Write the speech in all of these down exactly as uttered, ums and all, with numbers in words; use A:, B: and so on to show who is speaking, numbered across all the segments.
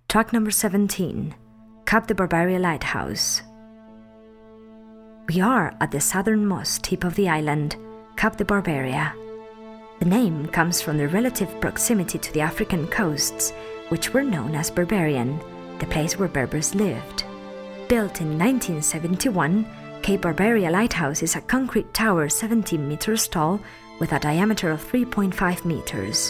A: Track number seventeen, Cap de Barbaria Lighthouse. We are at the southernmost tip of the island, Cap de Barbaria. The name comes from the relative proximity to the African coasts, which were known as Berberian, the place where Berbers lived. Built in nineteen seventy-one, Cape Barbaria Lighthouse is a concrete tower seventeen meters tall with a diameter of three point five meters.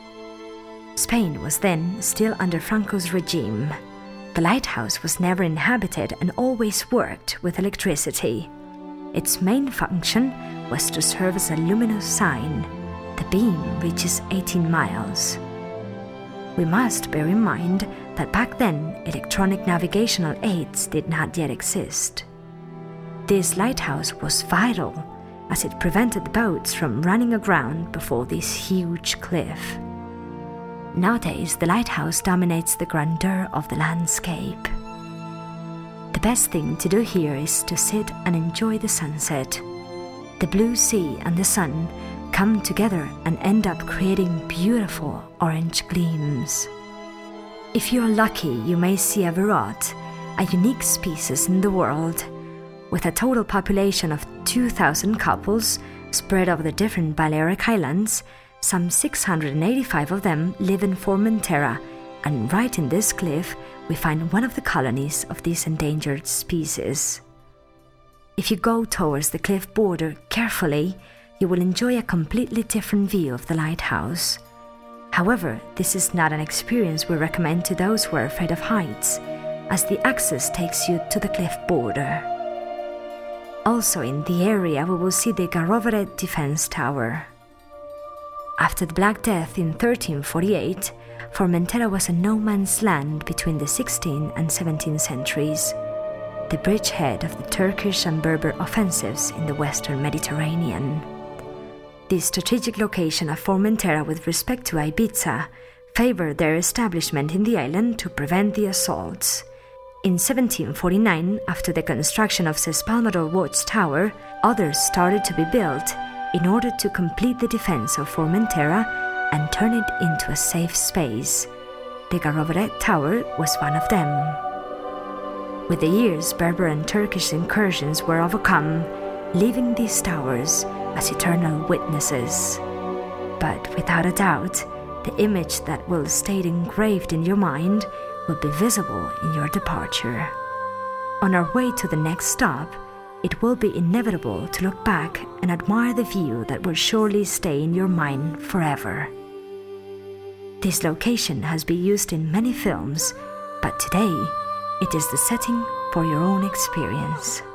A: Spain was then still under Franco's regime. The lighthouse was never inhabited and always worked with electricity. Its main function was to serve as a luminous sign. The beam reaches eighteen miles. We must bear in mind that back then electronic navigational aids did not yet exist. This lighthouse was vital as it prevented boats from running aground before this huge cliff. Nowadays, the lighthouse dominates the grandeur of the landscape. The best thing to do here is to sit and enjoy the sunset. The blue sea and the sun come together and end up creating beautiful orange gleams. If you are lucky, you may see a verot, a unique species in the world. With a total population of two thousand couples spread over the different Balearic Islands, some six hundred eighty-five of them live in Formentera, and right in this cliff we find one of the colonies of this endangered species. If you go towards the cliff border carefully, you will enjoy a completely different view of the lighthouse. However, this is not an experience we recommend to those who are afraid of heights, as the access takes you to the cliff border. Also in the area we will see the Garoveret Defense Tower. After the Black Death in thirteen forty-eight, Formentera was a no-man's land between the sixteenth and seventeenth centuries, the bridgehead of the Turkish and Berber offensives in the western Mediterranean. The strategic location of Formentera with respect to Ibiza favored their establishment in the island to prevent the assaults. In seventeen forty-nine, after the construction of Sespalmador Watchtower, others started to be built in order to complete the defense of Formentera and turn it into a safe space. The Garoveret Tower was one of them. With the years, Berber and Turkish incursions were overcome, leaving these towers as eternal witnesses. But without a doubt, the image that will stay engraved in your mind will be visible in your departure. On our way to the next stop, it will be inevitable to look back and admire the view that will surely stay in your mind forever. This location has been used in many films, but today it is the setting for your own experience.